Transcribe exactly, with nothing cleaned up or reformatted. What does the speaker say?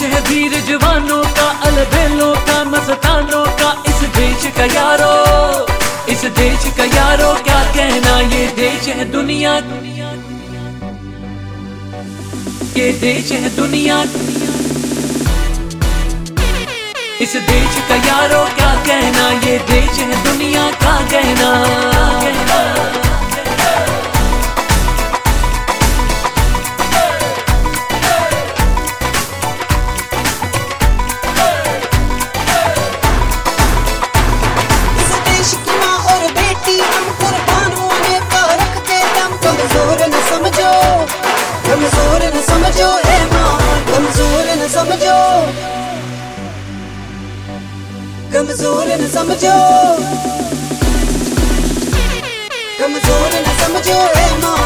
है वीर जवानों का, अलबेलों का, मस्तानों का, इस देश का यारो, इस देश का यारो क्या कहना। ये देश है दुनिया, ये देश है दुनिया, इस देश का यारो क्या कहना। ये देश है दुनिया का कहना। कमजोर न समझो ए मां, कमजोर न समझो, कमजोर न समझो, कमजोर न समझो ए मां।